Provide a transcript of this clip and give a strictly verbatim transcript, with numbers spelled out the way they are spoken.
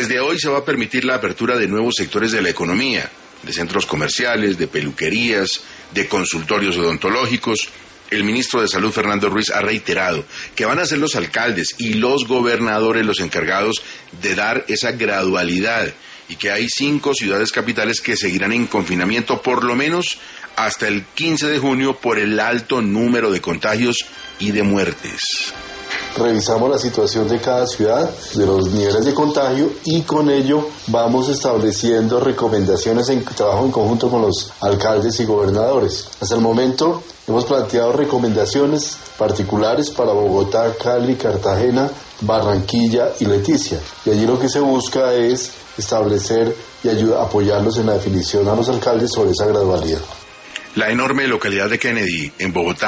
Desde hoy se va a permitir la apertura de nuevos sectores de la economía, de centros comerciales, de peluquerías, de consultorios odontológicos. El ministro de Salud, Fernando Ruiz, ha reiterado que van a ser los alcaldes y los gobernadores los encargados de dar esa gradualidad y que hay cinco ciudades capitales que seguirán en confinamiento por lo menos hasta el quince de junio por el alto número de contagios y de muertes. Revisamos la situación de cada ciudad, de los niveles de contagio y con ello vamos estableciendo recomendaciones en trabajo en conjunto con los alcaldes y gobernadores. Hasta el momento hemos planteado recomendaciones particulares para Bogotá, Cali, Cartagena, Barranquilla y Leticia. Y allí lo que se busca es establecer y ayudar, apoyarlos en la definición a los alcaldes sobre esa gradualidad. La enorme localidad de Kennedy, en Bogotá,